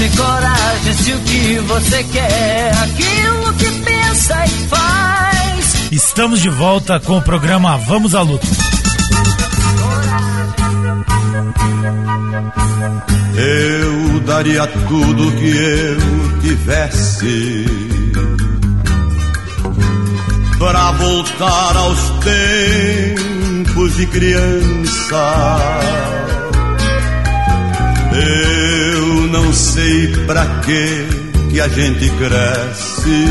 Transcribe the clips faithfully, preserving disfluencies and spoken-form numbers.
Coragem, coragem, se o que você quer, aquilo que pensa e faz. Estamos de volta com o programa Vamos à Luta. Eu daria tudo que eu tivesse pra voltar aos tempos de criança. Eu não sei pra que que a gente cresce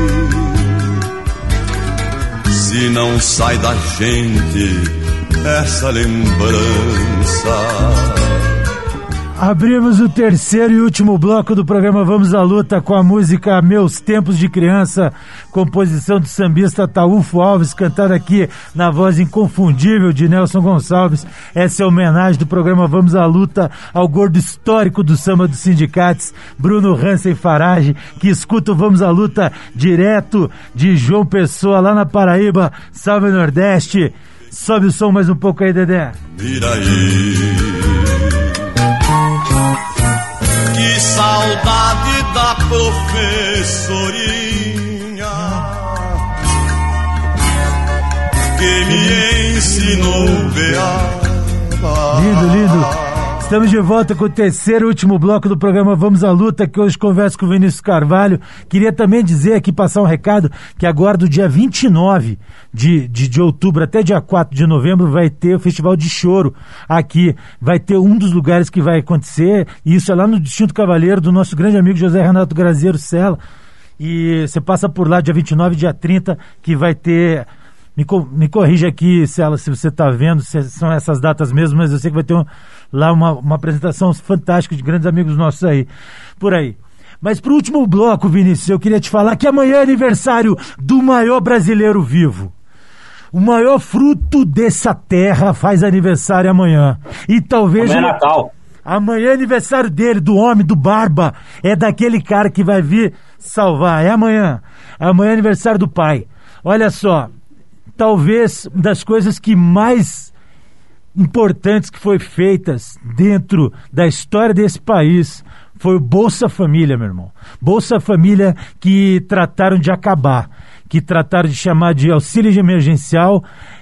se não sai da gente essa lembrança. Abrimos o terceiro e último bloco do programa Vamos à Luta com a música Meus Tempos de Criança, composição do sambista Taúfo Alves, cantada aqui na voz inconfundível de Nelson Gonçalves. Essa é a homenagem do programa Vamos à Luta ao gordo histórico do samba dos sindicatos, Bruno Hansen Farage, que escuta o Vamos à Luta direto de João Pessoa, lá na Paraíba. Salve Nordeste! Sobe o som mais um pouco aí, Dedé. Mira aí, que saudade da professorinha que me ensinou beabá. Lindo, lindo. Estamos de volta com o terceiro e último bloco do programa Vamos à Luta, que hoje converso com o Vinícius Carvalho. Queria também dizer aqui, passar um recado, que agora do dia vinte e nove de, de, de outubro até dia quatro de novembro vai ter o Festival de Choro aqui. Vai ter um dos lugares que vai acontecer, e isso é lá no Distinto Cavaleiro, do nosso grande amigo José Renato Graziero Sela. E você passa por lá dia vinte e nove e dia trinta, que vai ter... Me, co- me corrija aqui, Cela, se você está vendo, se são essas datas mesmo, mas eu sei que vai ter um, lá uma, uma apresentação fantástica de grandes amigos nossos aí, por aí. Mas para o último bloco, Vinícius, eu queria te falar que amanhã é aniversário do maior brasileiro vivo. O maior fruto dessa terra faz aniversário amanhã. E talvez... Amanhã é Natal. Amanhã é aniversário dele, do homem, do Barba. É daquele cara que vai vir salvar. É amanhã. Amanhã é aniversário do pai. Olha só... Talvez das coisas que mais importantes que foi feitas dentro da história desse país foi o Bolsa Família, meu irmão. Bolsa Família que trataram de acabar, que trataram de chamar de auxílio emergencial,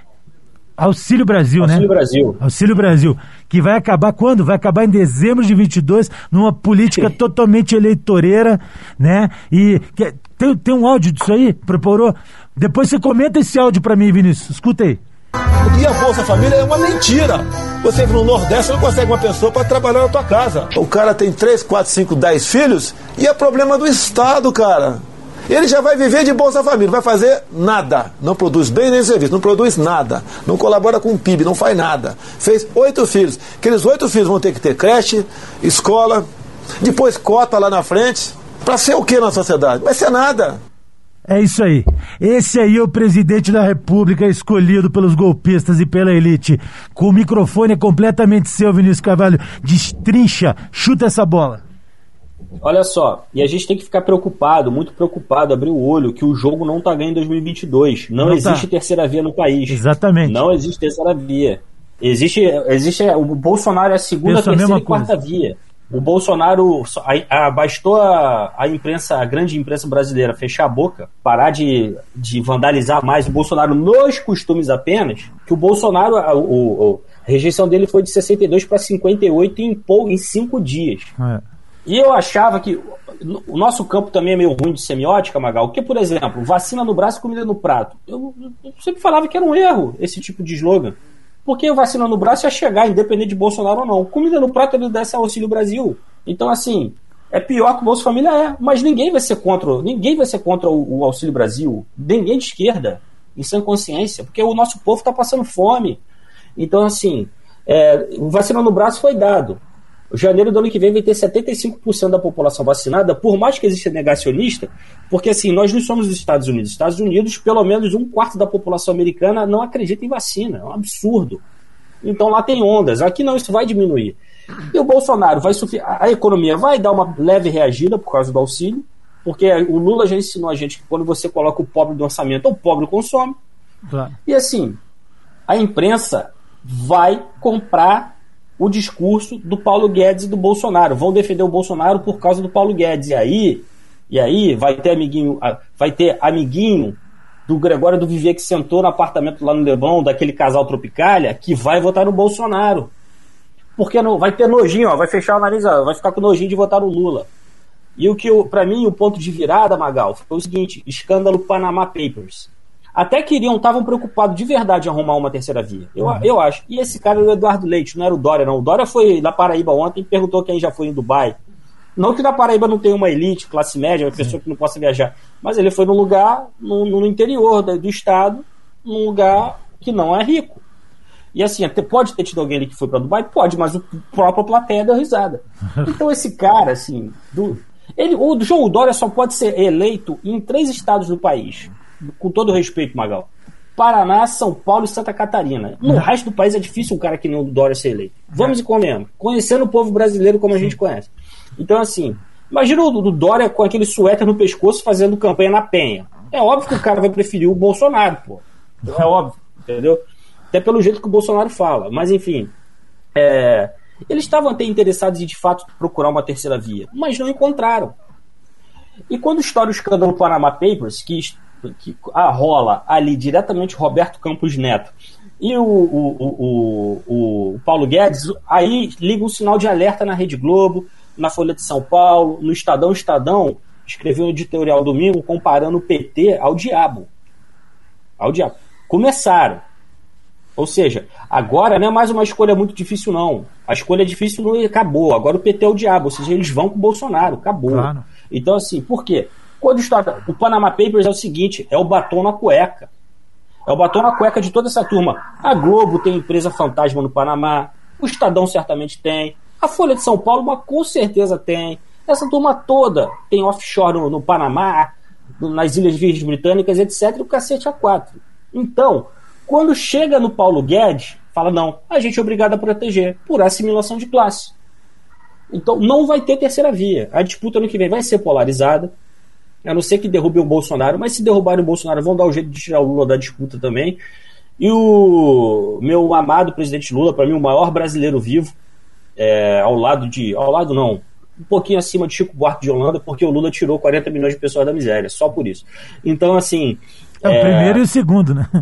Auxílio Brasil, Auxílio né? Brasil. Auxílio Brasil, que vai acabar quando? Vai acabar em dezembro de vinte e dois, numa política Sim. totalmente eleitoreira, né? E que, tem, tem um áudio disso aí? Preparou? Depois você comenta esse áudio pra mim, Vinícius. Escuta aí. E a Bolsa Família é uma mentira. Você no Nordeste não consegue uma pessoa para trabalhar na tua casa. O cara tem três, quatro, cinco, dez filhos e é problema do Estado, cara. Ele já vai viver de Bolsa Família, não vai fazer nada. Não produz bem nem serviço, não produz nada. Não colabora com o P I B, não faz nada. Fez oito filhos. Aqueles oito filhos vão ter que ter creche, escola, depois cota lá na frente. Para ser o que na sociedade? Vai ser nada. É isso aí. Esse aí é o presidente da República escolhido pelos golpistas e pela elite. Com o microfone completamente seu, Vinícius Carvalho. Destrincha, chuta essa bola. Olha só, e a gente tem que ficar preocupado, muito preocupado, abrir o olho, que o jogo não tá ganho em dois mil e vinte e dois. Não, não existe tá. terceira via no país. Exatamente. Não existe terceira via. Existe, existe o Bolsonaro é a segunda, Penso a terceira mesma e quarta coisa. via. O Bolsonaro, a, a, bastou a, a imprensa, a grande imprensa brasileira fechar a boca, parar de, de vandalizar mais o Bolsonaro nos costumes apenas, que o Bolsonaro, a, o, a rejeição dele foi de sessenta e dois para cinquenta e oito em, em cinco dias. É. E eu achava que o nosso campo também é meio ruim de semiótica, Magal, porque, por exemplo, vacina no braço e comida no prato. Eu, eu sempre falava que era um erro esse tipo de slogan. Porque vacina no braço ia chegar, independente de Bolsonaro ou não. Comida no prato ele desse Auxílio Brasil. Então, assim, é pior que o Bolsa Família é. Mas ninguém vai ser contra, ninguém vai ser contra o, o Auxílio Brasil. Ninguém de esquerda, em sã consciência. Porque o nosso povo está passando fome. Então, assim, é, vacina no braço foi dado. Janeiro do ano que vem vai ter setenta e cinco por cento da população vacinada, por mais que exista negacionista, porque assim, nós não somos os Estados Unidos. Os Estados Unidos, pelo menos um quarto da população americana não acredita em vacina. É um absurdo. Então lá tem ondas. Aqui não, isso vai diminuir. E o Bolsonaro vai sofrer. A economia vai dar uma leve reagida por causa do auxílio, porque o Lula já ensinou a gente que quando você coloca o pobre no orçamento, o pobre consome. Claro. E assim, a imprensa vai comprar o discurso do Paulo Guedes e do Bolsonaro. Vão defender o Bolsonaro por causa do Paulo Guedes. E aí, e aí vai ter amiguinho, vai ter amiguinho do Gregório do Vivier que sentou no apartamento lá no Leblon, daquele casal Tropicália, que vai votar no Bolsonaro. Porque não, vai ter nojinho, ó, vai fechar o nariz, ó, vai ficar com nojinho de votar no Lula. E o que, para mim, o ponto de virada, Magal, foi o seguinte: escândalo Panama Papers. Até queriam, estavam preocupados de verdade em arrumar uma terceira via. Eu, uhum. eu acho. E esse cara era o Eduardo Leite, não era o Dória, não. O Dória foi na Paraíba ontem e perguntou quem já foi em Dubai. Não que na Paraíba não tenha uma elite, classe média, uma pessoa que não possa viajar, mas ele foi num lugar, no, no interior do, do estado, num lugar que não é rico. E assim, até pode ter tido alguém ali que foi para Dubai? Pode, mas o próprio plateia deu risada. Então esse cara, assim, do, ele, o João Dória só pode ser eleito em três estados do país, com todo respeito, Magal: Paraná, São Paulo e Santa Catarina. No resto do país é difícil um cara que nem o Dória ser eleito. Vamos e comemos, conhecendo o povo brasileiro como a gente conhece. Então, assim, imagina o, o Dória com aquele suéter no pescoço fazendo campanha na Penha. É óbvio que o cara vai preferir o Bolsonaro, pô. É óbvio, entendeu? Até pelo jeito que o Bolsonaro fala. Mas, enfim, é, eles estavam até interessados em, de fato, procurar uma terceira via, mas não encontraram. E quando estoura o escândalo Panama Papers, que, que ah, rola ali diretamente Roberto Campos Neto e o, o, o, o, o Paulo Guedes, aí liga um sinal de alerta na Rede Globo, na Folha de São Paulo, no Estadão. O Estadão escreveu um editorial domingo comparando o P T ao diabo. Ao diabo. Começaram. Ou seja, agora não é mais uma escolha muito difícil, não. A escolha difícil não acabou. Agora o P T é o diabo. Ou seja, eles vão com o Bolsonaro. Acabou. Claro. Então, assim, por quê? Quando está, o Panama Papers é o seguinte: é o batom na cueca. É o batom na cueca de toda essa turma. A Globo tem empresa fantasma no Panamá. O Estadão certamente tem. A Folha de São Paulo, mas com certeza tem. Essa turma toda tem offshore no, no Panamá, nas Ilhas Virgens Britânicas, etcétera. O cacete a quatro. Então, quando chega no Paulo Guedes, fala: não, a gente é obrigado a proteger por assimilação de classe. Então não vai ter terceira via. A disputa ano que vem vai ser polarizada, a não ser que derrube o Bolsonaro, mas se derrubarem o Bolsonaro vão dar o jeito de tirar o Lula da disputa também. E o meu amado presidente Lula, para mim o maior brasileiro vivo, é, ao lado de, ao lado não, um pouquinho acima de Chico Buarque de Holanda, porque o Lula tirou quarenta milhões de pessoas da miséria, só por isso. Então, assim... É o é, primeiro e o segundo, né?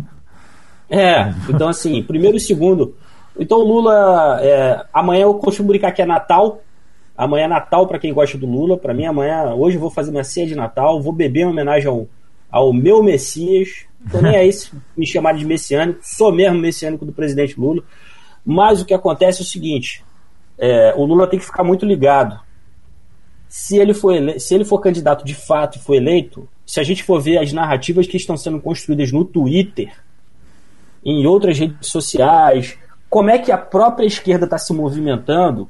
É, então assim, primeiro e segundo. Então o Lula, é, amanhã eu costumo brincar que é Natal, amanhã é Natal para quem gosta do Lula, para mim amanhã, hoje eu vou fazer minha ceia de Natal, vou beber em homenagem ao, ao meu Messias, tô nem aí se me chamarem de messiânico, sou mesmo messiânico do presidente Lula, mas o que acontece é o seguinte... É, o Lula tem que ficar muito ligado. Se ele, for ele... se ele for candidato de fato e for eleito, se a gente for ver as narrativas que estão sendo construídas no Twitter, em outras redes sociais, como é que a própria esquerda está se movimentando,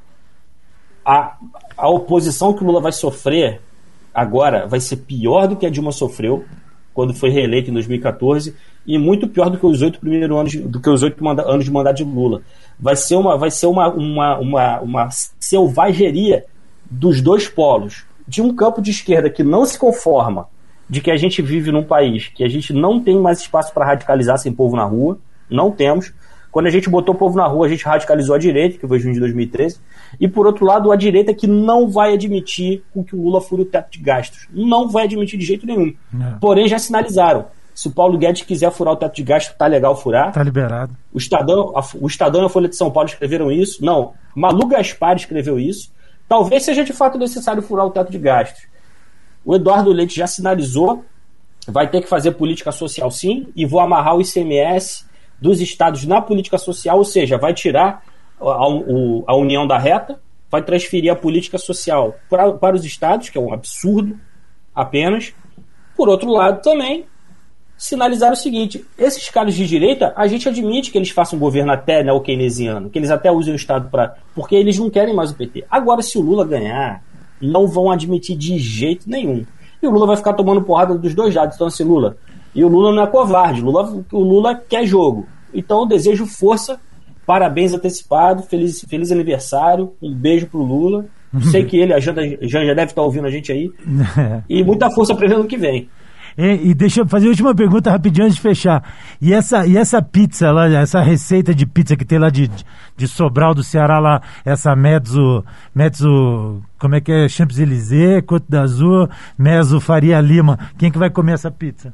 a, a oposição que o Lula vai sofrer agora vai ser pior do que a Dilma sofreu quando foi reeleito em dois mil e catorze, e muito pior do que os oito primeiros anos, do que os oito manda, anos de mandato de Lula. Vai ser uma, vai ser uma, uma, uma, uma selvageria dos dois polos. De um campo de esquerda que não se conforma de que a gente vive num país que a gente não tem mais espaço para radicalizar sem povo na rua. Não temos. Quando a gente botou o povo na rua, a gente radicalizou a direita, que foi junho de dois mil e treze. E, por outro lado, a direita que não vai admitir com que o Lula fure o teto de gastos. Não vai admitir de jeito nenhum. Não. Porém, já sinalizaram. Se o Paulo Guedes quiser furar o teto de gasto, tá legal furar. Tá liberado. O Estadão, a, o Estadão e a Folha de São Paulo escreveram isso. Não, Malu Gaspar escreveu isso. Talvez seja de fato necessário furar o teto de gastos. O Eduardo Leite já sinalizou, vai ter que fazer política social sim, e vou amarrar o I C M S dos estados na política social, ou seja, vai tirar a, a, a união da reta, vai transferir a política social pra, para os estados, que é um absurdo apenas. Por outro lado também, sinalizar o seguinte: esses caras de direita, a gente admite que eles façam um governo até neo-keynesiano, que eles até usem o Estado para... porque eles não querem mais o P T. Agora, se o Lula ganhar, não vão admitir de jeito nenhum. E o Lula vai ficar tomando porrada dos dois lados. Então, assim, Lula... E o Lula não é covarde. Lula, o Lula quer jogo. Então, eu desejo força, parabéns antecipado, feliz, feliz aniversário, um beijo pro Lula. Sei que ele, a Janja, Janja deve estar ouvindo a gente aí. E muita força para ele ano que vem. E, e deixa eu fazer a última pergunta rapidinho antes de fechar. E essa, e essa pizza lá, essa receita de pizza que tem lá de, de Sobral do Ceará lá, essa mezzo, mezzo, como é que é? Champs-Élysées, Côte d'Azur, mezzo Faria Lima. Quem que vai comer essa pizza?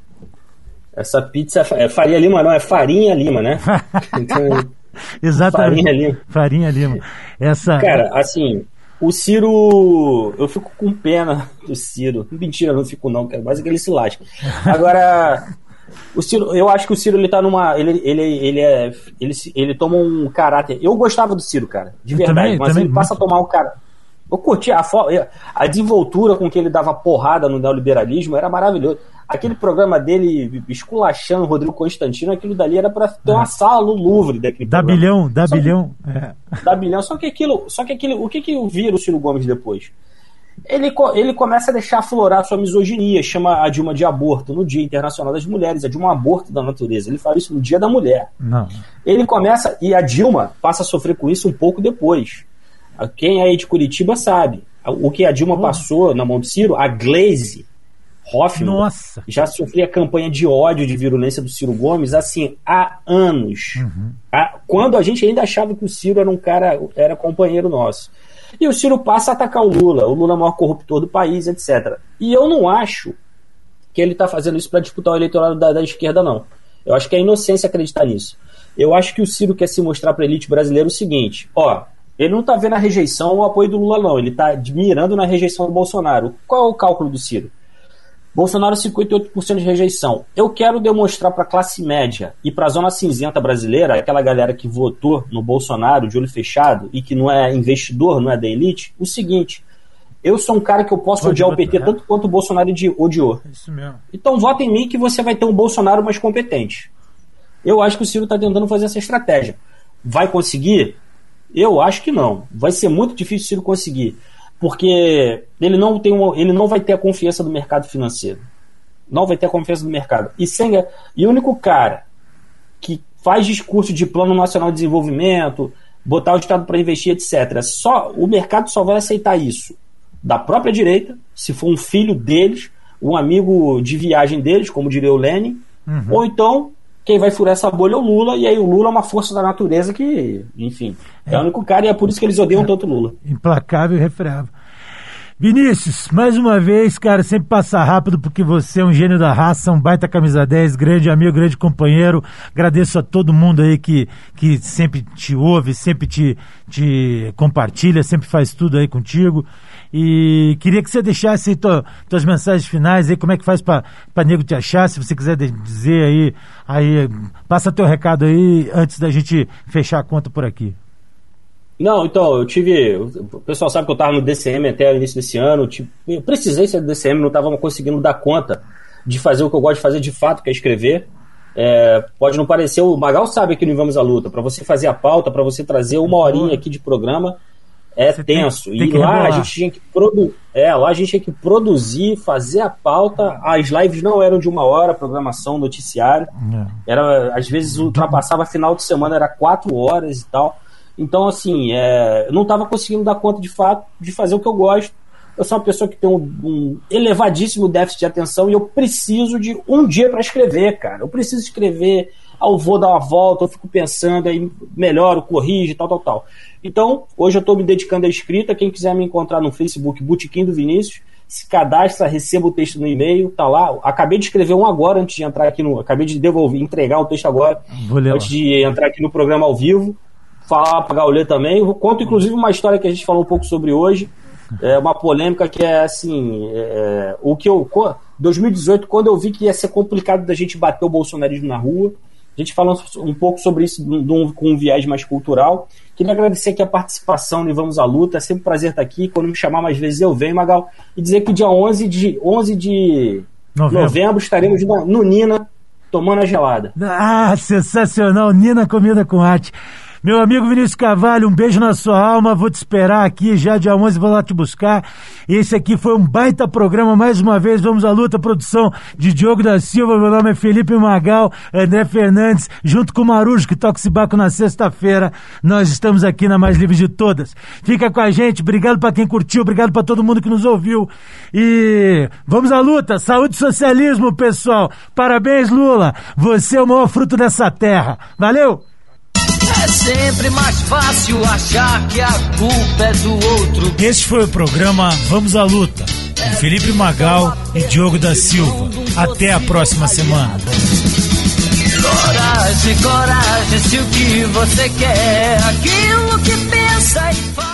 Essa pizza é Faria Lima, não, é Farinha Lima, né? Então, exatamente. Farinha Lima. Farinha Lima. Essa... Cara, assim, o Ciro, eu fico com pena do Ciro. Mentira, não fico não, cara, mas é que ele se lasca. Agora, o Ciro, eu acho que o Ciro, ele tá numa, ele, ele, ele, é, ele, ele toma um caráter, eu gostava do Ciro, cara, de verdade, também, mas também, ele passa muito. a tomar um cara, eu curti a, a desenvoltura com que ele dava porrada no neoliberalismo, era maravilhoso. Aquele programa dele, esculachando o Rodrigo Constantino, aquilo dali era pra ter uma sala no Louvre daquele dá programa. Bilhão, dá só bilhão. Que, é. Dá bilhão, só que aquilo, só que aquilo, o que que vira o Ciro Gomes depois? Ele, ele começa a deixar aflorar sua misoginia, chama a Dilma de aborto no Dia Internacional das Mulheres, a Dilma aborto da natureza, ele fala isso no Dia da Mulher. Não. Ele começa, e a Dilma passa a sofrer com isso um pouco depois. Quem é aí de Curitiba sabe, o que a Dilma oh. passou na mão do Ciro, a Glaze Hoffmann Nossa. já sofria campanha de ódio, de virulência do Ciro Gomes assim, há anos. Uhum. Há, quando a gente ainda achava que o Ciro era um cara, era companheiro nosso. E o Ciro passa a atacar o Lula, o Lula é o maior corruptor do país, etcétera. E eu não acho que ele está fazendo isso para disputar o eleitorado da, da esquerda, não. Eu acho que é inocência acreditar nisso. Eu acho que o Ciro quer se mostrar para a elite brasileira o seguinte, ó, ele não está vendo a rejeição ou o apoio do Lula, não. Ele está mirando na rejeição do Bolsonaro. Qual é o cálculo do Ciro? Bolsonaro cinquenta e oito por cento de rejeição. Eu quero demonstrar para a classe média e para a zona cinzenta brasileira, aquela galera que votou no Bolsonaro de olho fechado e que não é investidor, não é da elite, o seguinte, eu sou um cara que eu posso Pode odiar votar, o P T é? tanto quanto o Bolsonaro odiou. Isso mesmo. Então vota em mim que você vai ter um Bolsonaro mais competente. Eu acho que o Ciro está tentando fazer essa estratégia. Vai conseguir? Eu acho que não. Vai ser muito difícil o Ciro conseguir. Porque ele não, tem uma, ele não vai ter a confiança do mercado financeiro. Não vai ter a confiança do mercado. E, sem, e o único cara que faz discurso de Plano Nacional de Desenvolvimento, botar o Estado para investir, etcétera, só, o mercado só vai aceitar isso da própria direita, se for um filho deles, um amigo de viagem deles, como diria o Lenin, uhum. ou então quem vai furar essa bolha é o Lula, e aí o Lula é uma força da natureza que, enfim, é, é o único cara e é por isso que eles odeiam é, tanto o Lula. Implacável e refreável. Vinícius, mais uma vez, cara, sempre passa rápido porque você é um gênio da raça, um baita camisa dez, grande amigo, grande companheiro. Agradeço a todo mundo aí que, que sempre te ouve, sempre te, te compartilha, sempre faz tudo aí contigo. E queria que você deixasse aí tua, tuas mensagens finais aí, como é que faz para nego te achar, se você quiser dizer aí, aí, passa teu recado aí antes da gente fechar a conta por aqui. Não, então, eu tive, o pessoal sabe que eu estava no D C M até o início desse ano, tipo, eu precisei ser do D C M, não estava conseguindo dar conta de fazer o que eu gosto de fazer de fato, que é escrever. É, pode não parecer, o Magal sabe que no Vamos à Luta, para você fazer a pauta, para você trazer uma horinha aqui de programa, é você tenso. Tem, tem e lá a gente tinha que produ- é, lá a gente tinha que produzir, fazer a pauta. As lives não eram de uma hora, programação, noticiário. Era, às vezes ultrapassava final de semana, era quatro horas e tal. Então, assim, é, eu não estava conseguindo dar conta de fato de fazer o que eu gosto. Eu sou uma pessoa que tem um, um elevadíssimo déficit de atenção e eu preciso de um dia para escrever, cara. Eu preciso escrever, eu vou dar uma volta, eu fico pensando, aí melhoro, corrijo, tal, tal, tal. Então, hoje eu estou me dedicando à escrita. Quem quiser me encontrar no Facebook, Botequim do Vinícius, se cadastra, receba o texto no e-mail, tá lá. Acabei de escrever um agora, antes de entrar aqui no... Acabei de devolver, entregar o texto agora, antes de entrar aqui no programa ao vivo. Falar para Gaulê também. Eu conto, inclusive, uma história que a gente falou um pouco sobre hoje. É uma polêmica que é assim... É, o que eu... dois mil e dezoito, quando eu vi que ia ser complicado da gente bater o bolsonarismo na rua, a gente falou um pouco sobre isso com um viés mais cultural. Queria agradecer aqui a participação no Vamos à Luta. É sempre um prazer estar aqui. Quando me chamar mais vezes eu venho, Magal. E dizer que dia onze de, onze de novembro. novembro estaremos no Nina tomando a gelada. Ah, sensacional. Nina Comida com Arte. Meu amigo Vinícius Carvalho, um beijo na sua alma, vou te esperar aqui já dia onze, vou lá te buscar. Esse aqui foi um baita programa, mais uma vez, vamos à luta, produção de Diogo da Silva, meu nome é Felipe Magal, André Fernandes, junto com o Marujo, que toca esse baco na sexta-feira, nós estamos aqui na mais livre de todas. Fica com a gente, obrigado pra quem curtiu, obrigado pra todo mundo que nos ouviu, e vamos à luta, saúde e socialismo, pessoal, parabéns Lula, você é o maior fruto dessa terra, valeu! É sempre mais fácil achar que a culpa é do outro. Este foi o programa Vamos à Luta, com Felipe Magal e Diogo da Silva. Até a próxima semana. Coragem, coragem, se o que você quer, aquilo que pensa e faz.